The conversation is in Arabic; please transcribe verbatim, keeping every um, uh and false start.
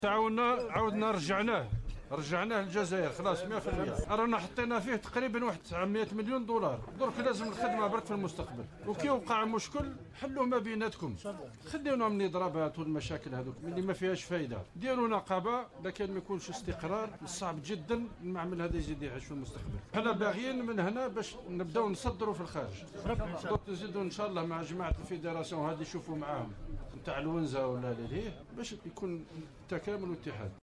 تعاوننا عاودنا رجعناه رجعناه للجزائر خلاص مئة بالمئة. رانا حطينا فيه تقريبا واحد تسعمائة مليون دولار. درك لازم الخدمه برك في المستقبل، وكي وقع مشكل حلوه ما بيناتكم، خليونا من الاضرابات والمشاكل هذوك اللي ما فيهاش فايده. ديروا نقابه، لكن ما يكونش استقرار صعب جدا المعمل هذا يزيد يعيش في المستقبل. حنا باغيين من هنا باش نبداو نصدروا في الخارج. دوك نزيدوا ان شاء الله مع جماعه الفيدراسيون هذه يشوفوا معاهم نتاع الونزه ولا ليه باش يكون تكامل واتحاد.